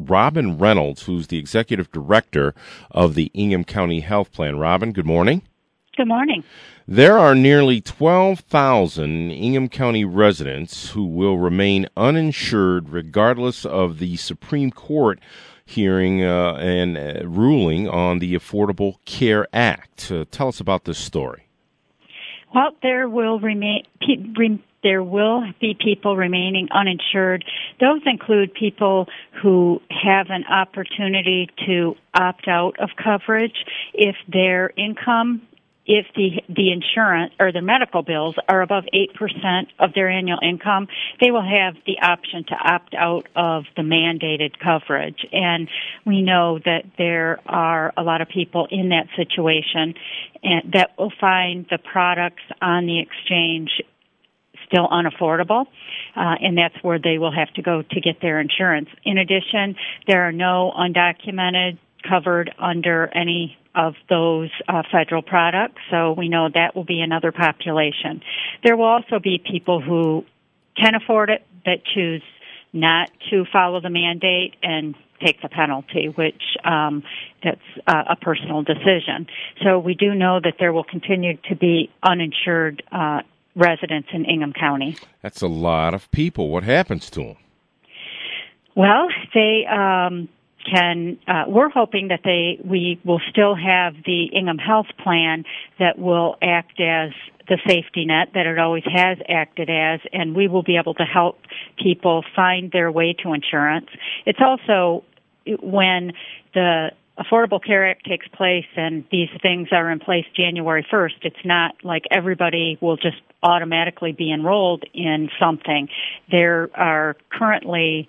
Robin Reynolds, who's the executive director of the Ingham County Health Plan. Robin, good morning. Good morning. There are nearly 12,000 Ingham County residents who will remain uninsured regardless of the Supreme Court hearing and ruling on the Affordable Care Act. Tell us about this story. Well, there will be people remaining uninsured. Those include people who have an opportunity to opt out of coverage if their income, if the insurance or the medical bills are above 8% of their annual income, they will have the option to opt out of the mandated coverage. And we know that there are a lot of people in that situation and that will find the products on the exchange still unaffordable, and that's where they will have to go to get their insurance. In addition, there are no undocumented covered under any of those federal products, so we know that will be another population. There will also be people who can afford it that choose not to follow the mandate and take the penalty, which that's a personal decision. So we do know that there will continue to be uninsured residents in Ingham County. That's a lot of people. What happens to them? Well, they we're hoping that we will still have the Ingham Health Plan that will act as the safety net that it always has acted as, and we will be able to help people find their way to insurance. It's also when the Affordable Care Act takes place and these things are in place January 1st, it's not like everybody will just automatically be enrolled in something. There are currently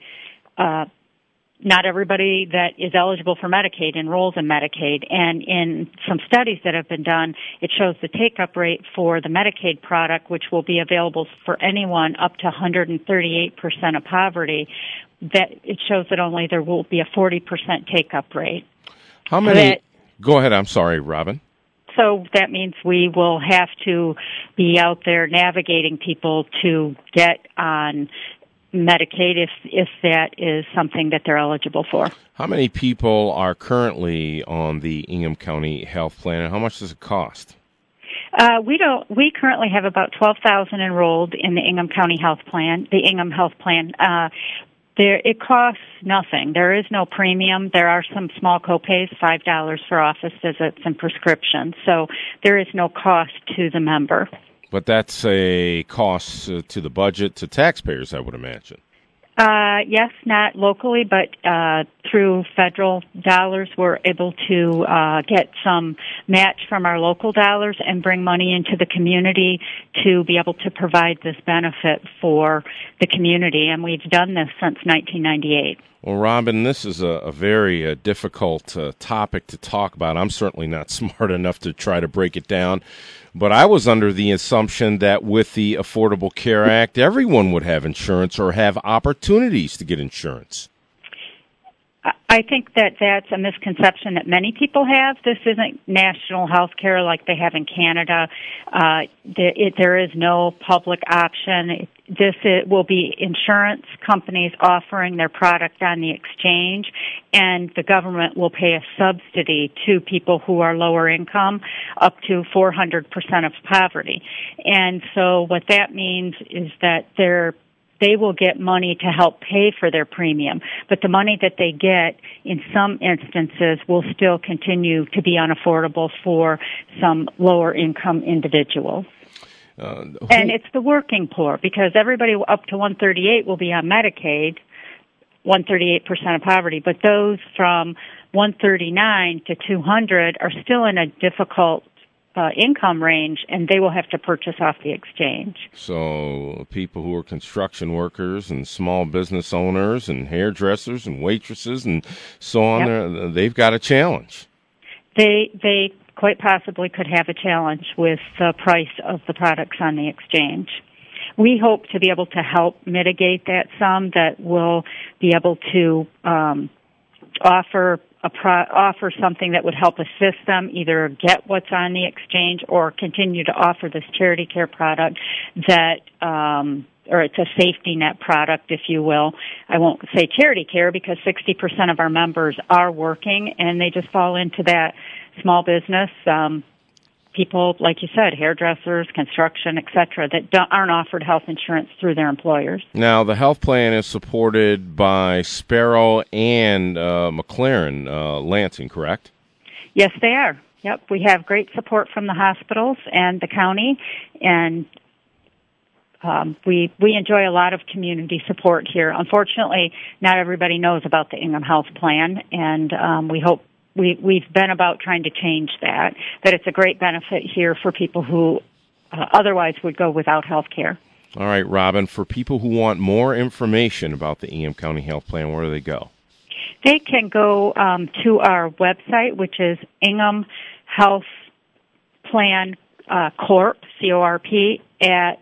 not everybody that is eligible for Medicaid enrolls in Medicaid. And in some studies that have been done, it shows the take-up rate for the Medicaid product, which will be available for anyone up to 138% of poverty, that it shows that only there will be a 40% take-up rate. How many? Go ahead. I'm sorry, Robin. So that means we will have to be out there navigating people to get on Medicaid if that is something that they're eligible for. How many people are currently on the Ingham County Health Plan, and how much does it cost? We currently have about 12,000 enrolled in the Ingham County Health Plan, the Ingham Health Plan. It costs nothing. There is no premium. There are some small copays, $5 for office visits and prescriptions. So there is no cost to the member. But that's a cost to the budget, to taxpayers, I would imagine. Yes, not locally, but through federal dollars, we're able to get some match from our local dollars and bring money into the community to be able to provide this benefit for the community. And we've done this since 1998. Well, Robin, this is a very difficult topic to talk about. I'm certainly not smart enough to try to break it down. But I was under the assumption that with the Affordable Care Act, everyone would have insurance or have opportunities to get insurance. I think that that's a misconception that many people have. This isn't national health care like they have in Canada. There is no public option. Will be insurance companies offering their product on the exchange, and the government will pay a subsidy to people who are lower income up to 400% of poverty. And so what that means is that they will get money to help pay for their premium, but the money that they get in some instances will still continue to be unaffordable for some lower income individuals. And it's the working poor, because everybody up to 138 will be on Medicaid, 138% of poverty, but those from 139 to 200 are still in a difficult income range, and they will have to purchase off the exchange. So people who are construction workers and small business owners and hairdressers and waitresses and so on, they've got a challenge. They quite possibly could have a challenge with the price of the products on the exchange. We hope to be able to help mitigate that some, that we'll be able to offer something that would help assist them either get what's on the exchange or continue to offer this charity care product that or it's a safety net product, if you will. I won't say charity care because 60% of our members are working, and they just fall into that small business, people, like you said, hairdressers, construction, etc., that aren't offered health insurance through their employers. Now, the health plan is supported by Sparrow and McLaren Lansing, correct? Yes, they are. Yep, we have great support from the hospitals and the county, and we enjoy a lot of community support here. Unfortunately, not everybody knows about the Ingham Health Plan, and we've been about trying to change that it's a great benefit here for people who otherwise would go without health care. All right, Robin, for people who want more information about the Ingham County Health Plan, where do they go? They can go to our website, which is Ingham Health Plan Corp, C-O-R-P, at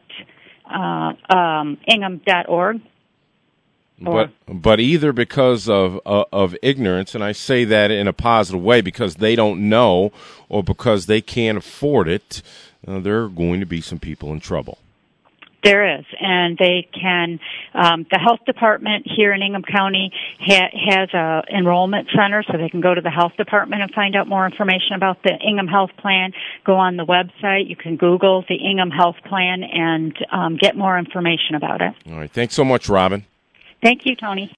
ingham.org. But either because of ignorance, and I say that in a positive way, because they don't know or because they can't afford it, there are going to be some people in trouble. There is, and they can. The health department here in Ingham County has a enrollment center, so they can go to the health department and find out more information about the Ingham Health Plan. Go on the website. You can Google the Ingham Health Plan and get more information about it. All right. Thanks so much, Robin. Thank you, Tony.